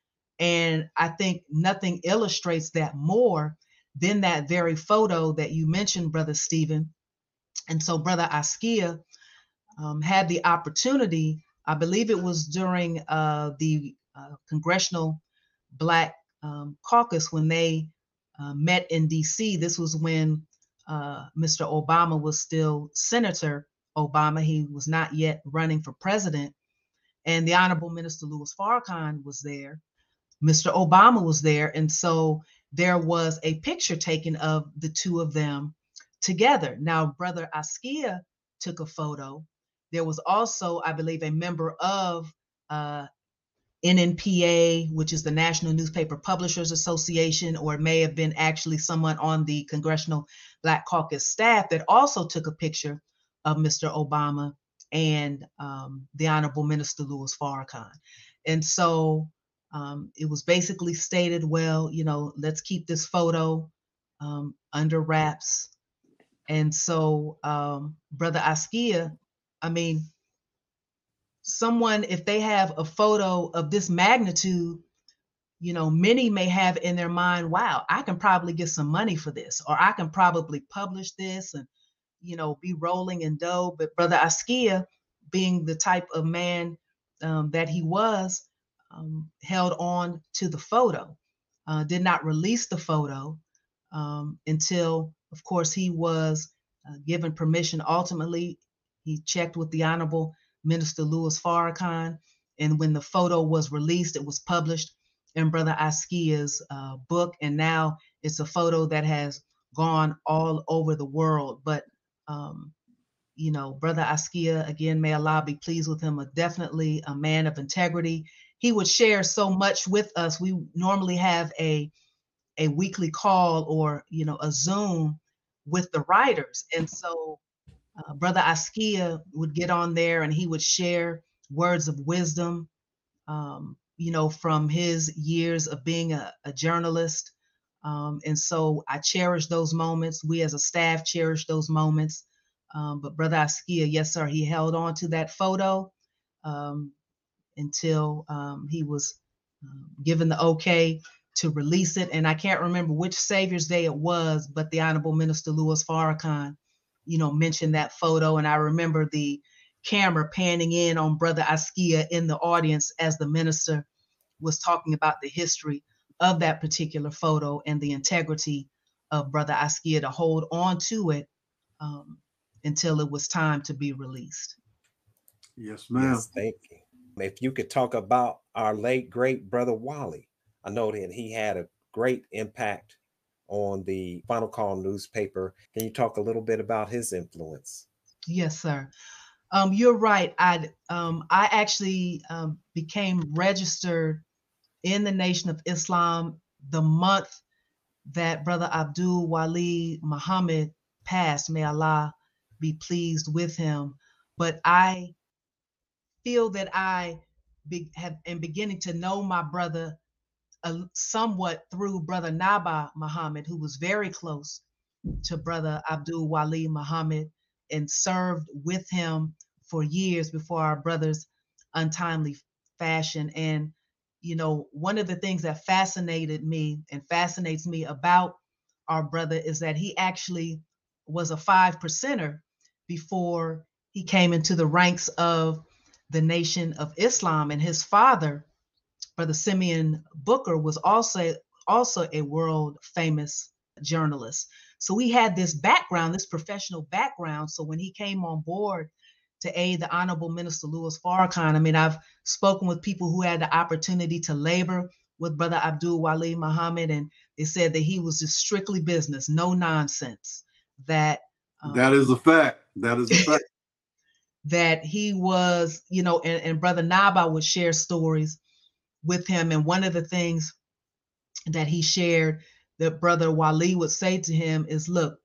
And I think nothing illustrates that more than that very photo that you mentioned, Brother Stephen. And so Brother Askia um, had the opportunity, I believe it was during uh, the uh, Congressional Black um, Caucus, when they uh, met in D C. This was when uh, Mister Obama was still Senator Obama. He was not yet running for president. And the Honorable Minister Louis Farrakhan was there. Mister Obama was there. And so there was a picture taken of the two of them together. Now, Brother Askia took a photo. There was also, I believe, a member of uh, N N P A, which is the National Newspaper Publishers Association, or it may have been actually someone on the Congressional Black Caucus staff, that also took a picture of Mister Obama and um, the Honorable Minister Louis Farrakhan. And so um, it was basically stated, well, you know, let's keep this photo um, under wraps. And so um, Brother Askia, I mean, someone, if they have a photo of this magnitude, you know, many may have in their mind, wow, I can probably get some money for this, or I can probably publish this and, you know, be rolling in dough. But Brother Askia, being the type of man um, that he was, um, held on to the photo, uh, did not release the photo um, until, of course, he was uh, given permission. Ultimately, he checked with the Honorable Minister Louis Farrakhan, and when the photo was released, it was published in Brother Askia's uh, book, and now it's a photo that has gone all over the world. But um, you know, Brother Askia, again, may Allah be pleased with him, a definitely a man of integrity. He would share so much with us. We normally have a a weekly call or, you know, a Zoom with the writers. And so uh, Brother Askia would get on there and he would share words of wisdom, um, you know, from his years of being a, a journalist. Um, and so I cherish those moments. We as a staff cherish those moments. Um, but Brother Askia, yes, sir, he held on to that photo um, until um, he was um, given the okay to release it. And I can't remember which Savior's Day it was, but the Honorable Minister Louis Farrakhan, you know, mentioned that photo. And I remember the camera panning in on Brother Askia in the audience as the minister was talking about the history of that particular photo and the integrity of Brother Askia to hold on to it um, until it was time to be released. Yes, ma'am. Yes, thank you. If you could talk about our late, great Brother Wally. I know that he had a great impact on the Final Call newspaper. Can you talk a little bit about his influence? Yes, sir. Um, you're right. I um, I actually um, became registered in the Nation of Islam the month that Brother Abdul Wali Muhammad passed. May Allah be pleased with him. But I feel that I be, have am beginning to know my brother uh, somewhat through Brother Naba Muhammad, who was very close to Brother Abdul Wali Muhammad and served with him for years before our brother's untimely fashion. And, you know, one of the things that fascinated me and fascinates me about our brother is that he actually was a five percenter before he came into the ranks of the Nation of Islam. And his father, Brother Simeon Booker, was also also a world famous journalist. So we had this background, this professional background. So when he came on board to aid the Honorable Minister Louis Farrakhan, I mean, I've spoken with people who had the opportunity to labor with Brother Abdul Wali Muhammad, and they said that he was just strictly business, no nonsense. That um, that is a fact. That is a fact. That he was, you know, and, and Brother Naba would share stories with him. And one of the things that he shared that Brother Wali would say to him is, look,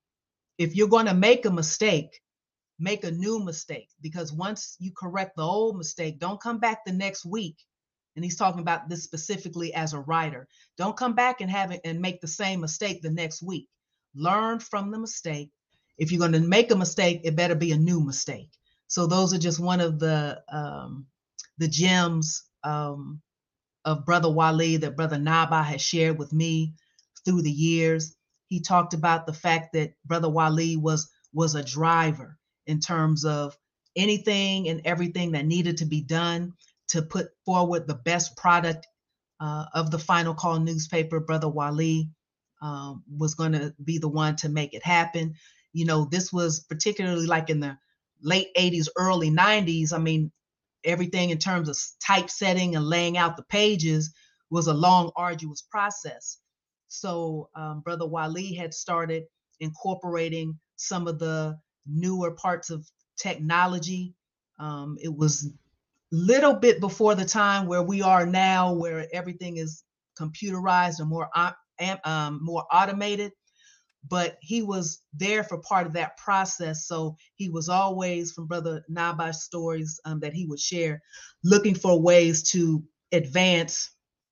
if you're going to make a mistake, make a new mistake, because once you correct the old mistake, don't come back the next week. And he's talking about this specifically as a writer. Don't come back and have it and make the same mistake the next week. Learn from the mistake. If you're going to make a mistake, it better be a new mistake. So those are just one of the um, the gems um, of Brother Wali that Brother Naba has shared with me through the years. He talked about the fact that Brother Wali was was a driver in terms of anything and everything that needed to be done to put forward the best product uh, of the Final Call newspaper. Brother Wali um, was going to be the one to make it happen. You know, this was particularly like in the late eighties, early nineties. I mean, everything in terms of typesetting and laying out the pages was a long, arduous process. So um, Brother Wali had started incorporating some of the newer parts of technology. Um, it was little bit before the time where we are now, where everything is computerized and more um, more automated. But he was there for part of that process. So he was always, from Brother Naba's stories um, that he would share, looking for ways to advance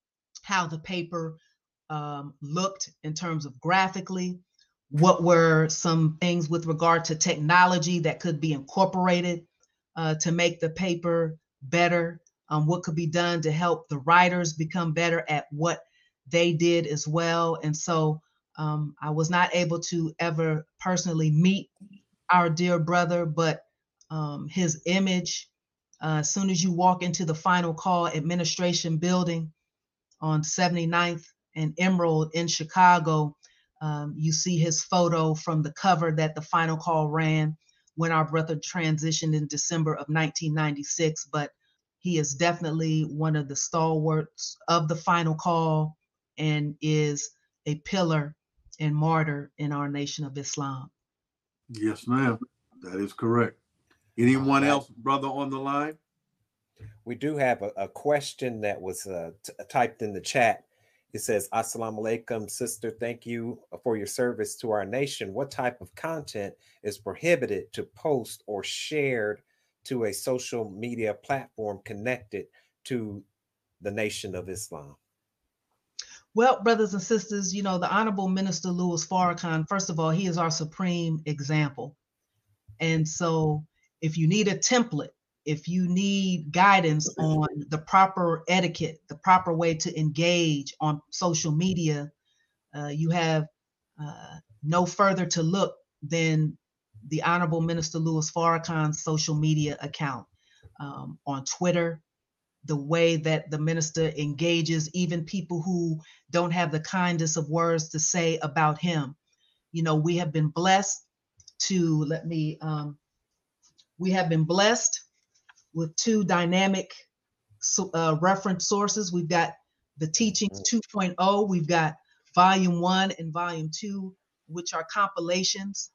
how the paper um, looked in terms of graphically. What were some things with regard to technology that could be incorporated uh, to make the paper better? Um, what could be done to help the writers become better at what they did as well? And so um, I was not able to ever personally meet our dear brother, but um, his image, uh, as soon as you walk into the Final Call administration building on seventy-ninth and Emerald in Chicago, um, you see his photo from the cover that the Final Call ran when our brother transitioned in December of nineteen ninety-six. But He is definitely one of the stalwarts of the final call and is a pillar and martyr in our Nation of Islam. Yes, ma'am. That is correct. Anyone Right. else, brother, on the line? We do have a, a question that was uh, t- typed in the chat. It says, Assalamu alaikum, sister. Thank you for your service to our nation. What type of content is prohibited to post or shared to a social media platform connected to the Nation of Islam? Well, brothers and sisters, you know, the Honorable Minister Louis Farrakhan, first of all, he is our supreme example. And so if you need a template, if you need guidance on the proper etiquette, the proper way to engage on social media, uh, you have uh, no further to look than the Honorable Minister Louis Farrakhan's social media account um, on Twitter, the way that the minister engages even people who don't have the kindest of words to say about him. You know, we have been blessed to, let me, um, we have been blessed with two dynamic uh, reference sources. We've got the Teachings two point oh, we've got volume one and volume two, which are compilations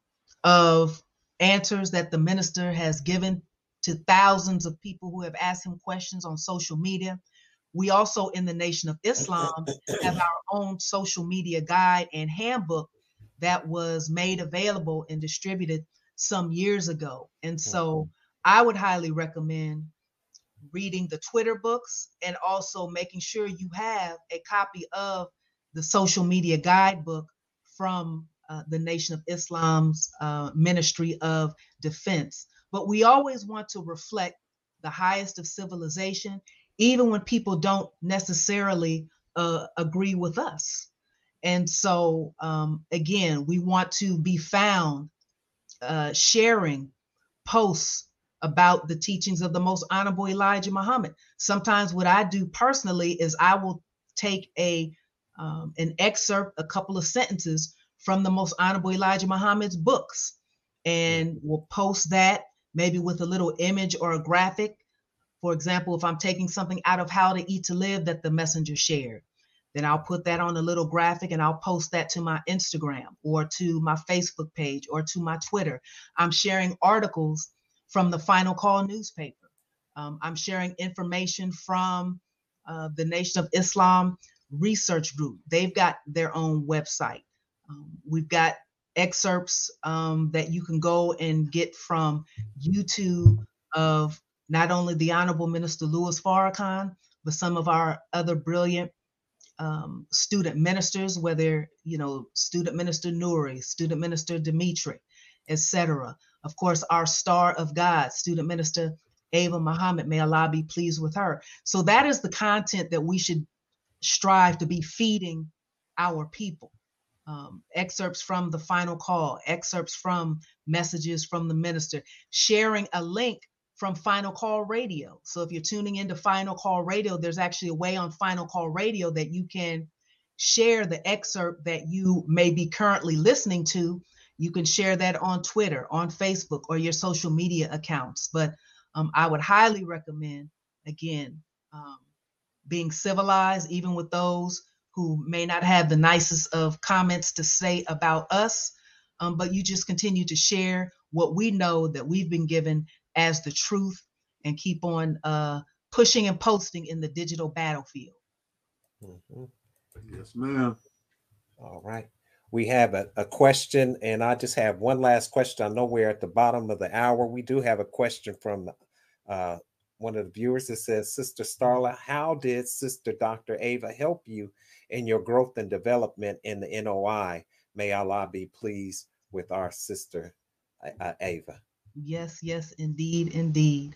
of answers that the minister has given to thousands of people who have asked him questions on social media. We also, in the Nation of Islam, have our own social media guide and handbook that was made available and distributed some years ago. And so I would highly recommend reading the Twitter books and also making sure you have a copy of the social media guidebook from uh, the Nation of Islam's uh, Ministry of Defense. But we always want to reflect the highest of civilization, even when people don't necessarily uh, agree with us. And so, um, again, we want to be found uh, sharing posts about the teachings of the Most Honorable Elijah Muhammad. Sometimes what I do personally is I will take a um, an excerpt, a couple of sentences from the Most Honorable Elijah Muhammad's books, and we'll post that maybe with a little image or a graphic. For example, if I'm taking something out of How to Eat to Live that the messenger shared, then I'll put that on a little graphic and I'll post that to my Instagram or to my Facebook page or to my Twitter. I'm sharing articles from the Final Call newspaper. Um, I'm sharing information from uh, the Nation of Islam Research Group. They've got their own website. Um, we've got excerpts um, that you can go and get from YouTube of not only the Honorable Minister Louis Farrakhan, but some of our other brilliant um, student ministers, whether, you know, Student Minister Nuri, Student Minister Dimitri, et cetera. Of course, our star of God, Student Minister Ava Muhammad, may Allah be pleased with her. So that is the content that we should strive to be feeding our people. Um, excerpts from the Final Call, excerpts from messages from the minister, sharing a link from Final Call Radio. So if you're tuning into Final Call Radio, there's actually a way on Final Call Radio that you can share the excerpt that you may be currently listening to. You can share that on Twitter, on Facebook, or your social media accounts. But um, I would highly recommend, again, um, being civilized, even with those who may not have the nicest of comments to say about us, um, but you just continue to share what we know that we've been given as the truth and keep on uh, pushing and posting in the digital battlefield. Mm-hmm. Yes, ma'am. All right. We have a, a question, and I just have one last question. I know we're at the bottom of the hour. We do have a question from uh, one of the viewers that says, Sister Starla, how did Sister Doctor Ava help you in your growth and development in the N O I? May Allah be pleased with our sister uh, Ava. Yes, yes, indeed, indeed.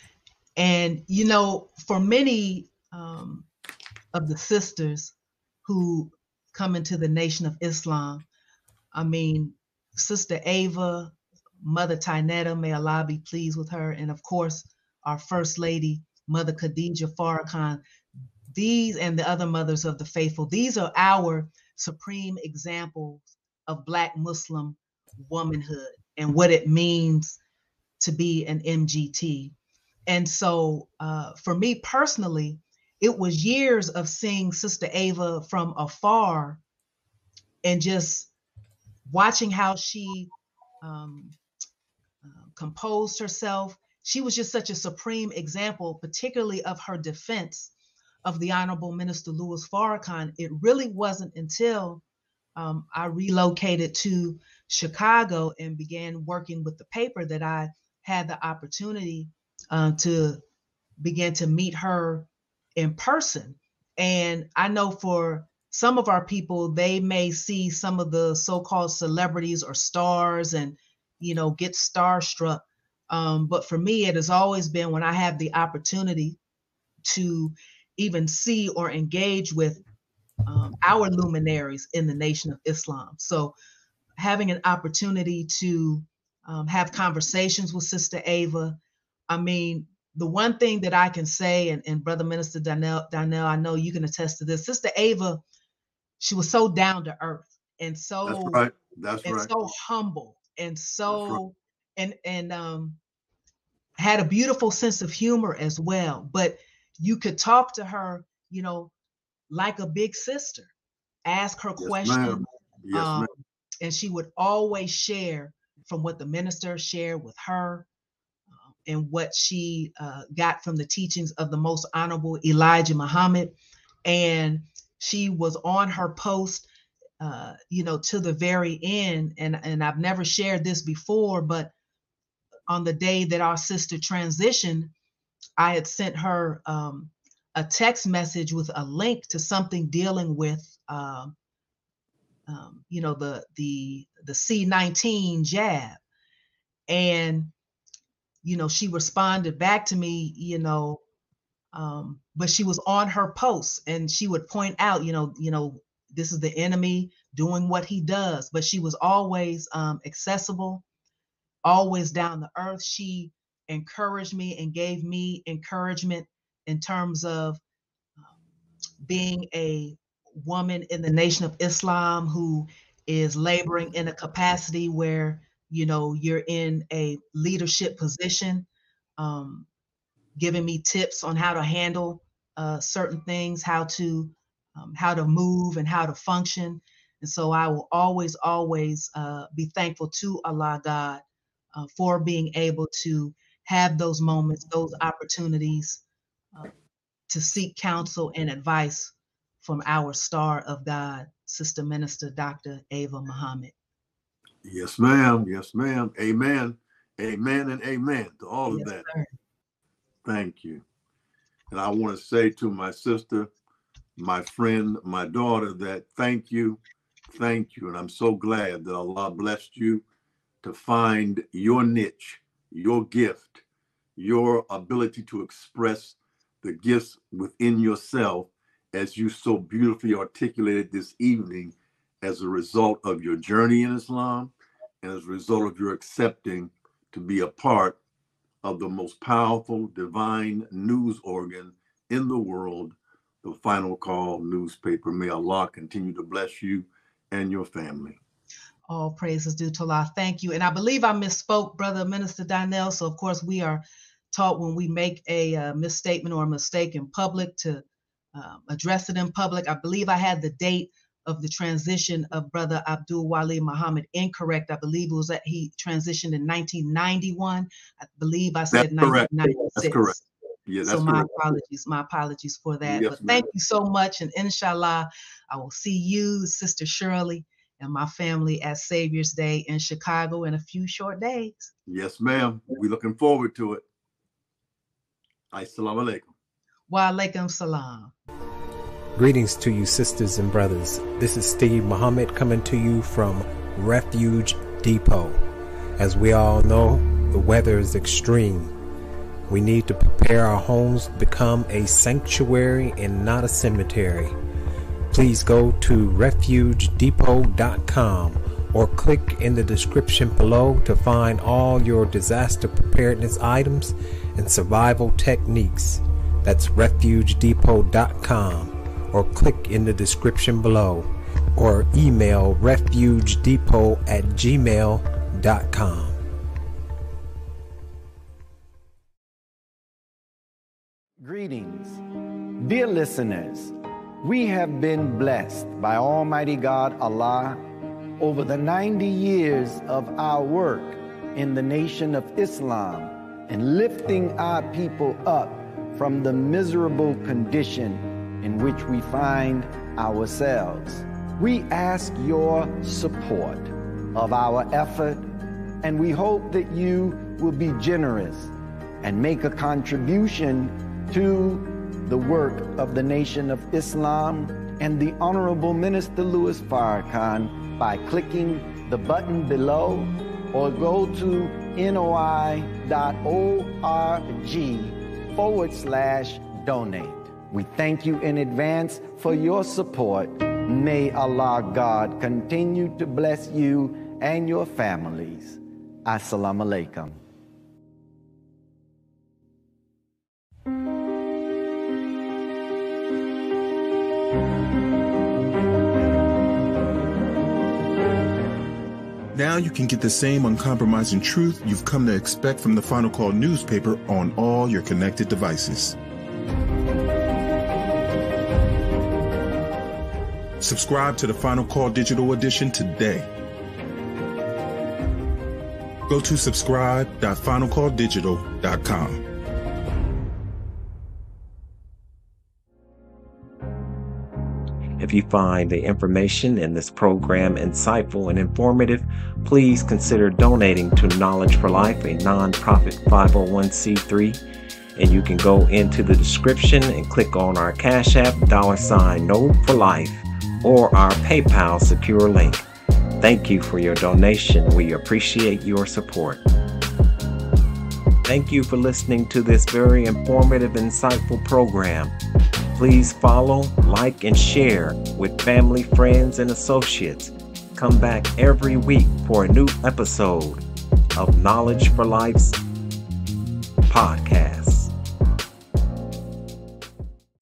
And, you know, for many um, of the sisters who come into the Nation of Islam, I mean, Sister Ava, Mother Tainetta, may Allah be pleased with her, and of course, our First Lady, Mother Khadija Farrakhan, these and the other mothers of the faithful, these are our supreme examples of Black Muslim womanhood and what it means to be an M G T. And so uh, for me personally, it was years of seeing Sister Ava from afar and just watching how she um, uh, composed herself. She was just such a supreme example, particularly of her defense of the Honorable Minister Louis Farrakhan. It really wasn't until um, I relocated to Chicago and began working with the paper that I had the opportunity uh, to begin to meet her in person. And I know for some of our people, they may see some of the so-called celebrities or stars and, you know, get starstruck. Um, but for me, it has always been when I have the opportunity to even see or engage with um, our luminaries in the Nation of Islam. So having an opportunity to um, have conversations with Sister Ava, I mean, the one thing that I can say, and, and Brother Minister Donnell, Donnell, I know you can attest to this, Sister Ava, she was so down to earth and so That's right. That's and right. so humble and so right. and and um had a beautiful sense of humor as well. But you could talk to her, you know, like a big sister, ask her Yes, questions, ma'am. Yes, um, ma'am. and she would always share from what the minister shared with her uh, and what she uh, got from the teachings of the Most Honorable Elijah Muhammad. And she was on her post, uh, you know, to the very end. And, and I've never shared this before, but on the day that our sister transitioned, I had sent her um, a text message with a link to something dealing with, um, um, you know, the the the C nineteen jab, and you know, she responded back to me, you know, um, but she was on her post, and she would point out, you know, you know, this is the enemy doing what he does, but she was always um, accessible, always down to earth. She encouraged me and gave me encouragement in terms of um, being a woman in the Nation of Islam who is laboring in a capacity where, you know, you're in a leadership position, um, giving me tips on how to handle uh, certain things, how to um, how to move and how to function. And so I will always, always uh, be thankful to Allah God uh, for being able to have those moments, those opportunities uh, to seek counsel and advice from our star of God, Sister Minister Doctor Ava Muhammad. Yes, ma'am. Yes, ma'am. Amen. Amen and amen to all Yes, of that. sir. Thank you. And I want to say to my sister, my friend, my daughter, that thank you. Thank you. And I'm so glad that Allah blessed you to find your niche, your gift, your ability to express the gifts within yourself, as you so beautifully articulated this evening, as a result of your journey in Islam and as a result of your accepting to be a part of the most powerful divine news organ in the world, the Final Call newspaper. May Allah continue to bless you and your family. All praises due to Allah. Thank you. And I believe I misspoke, Brother Minister Donnell. So of course we are taught when we make a uh, misstatement or a mistake in public to um, address it in public. I believe I had the date of the transition of Brother Abdul Wali Muhammad incorrect. I believe it was that he transitioned in nineteen ninety-one. I believe I said That's nineteen ninety-six. Correct. That's correct. Yeah, that's so my correct. apologies, my apologies for that. Yes, but ma'am. thank you so much. And inshallah, I will see you, Sister Shirley, and my family at Savior's Day in Chicago in a few short days. Yes, ma'am. We're looking forward to it. Assalamu alaikum. Wa alaikum salam. Greetings to you, sisters and brothers. This is Steve Muhammad coming to you from Refuge Depot. As we all know, the weather is extreme. We need to prepare our homes to become a sanctuary and not a cemetery. Please go to refuge depot dot com or click in the description below to find all your disaster preparedness items and survival techniques. That's refuge depot dot com, or click in the description below, or email refuge depot at gmail dot com. Greetings, dear listeners. We have been blessed by Almighty God Allah over the ninety years of our work in the Nation of Islam and lifting our people up from the miserable condition in which we find ourselves. We ask your support of our effort, and we hope that you will be generous and make a contribution to the work of the Nation of Islam and the Honorable Minister Louis Farrakhan by clicking the button below or go to noi.org forward slash donate. We thank you in advance for your support. May Allah God continue to bless you and your families. Assalamu alaikum. Now you can get the same uncompromising truth you've come to expect from the Final Call newspaper on all your connected devices. Subscribe to the Final Call Digital Edition today. Go to subscribe dot final call digital dot com. If you find the information in this program insightful and informative, please consider donating to Knowledge for Life, a nonprofit five oh one c three. And you can go into the description and click on our Cash App, dollar sign Node for Life, or our PayPal secure link. Thank you for your donation. We appreciate your support. Thank you for listening to this very informative, insightful program. Please follow, like, and share with family, friends, and associates. Come back every week for a new episode of Knowledge for Life's podcast.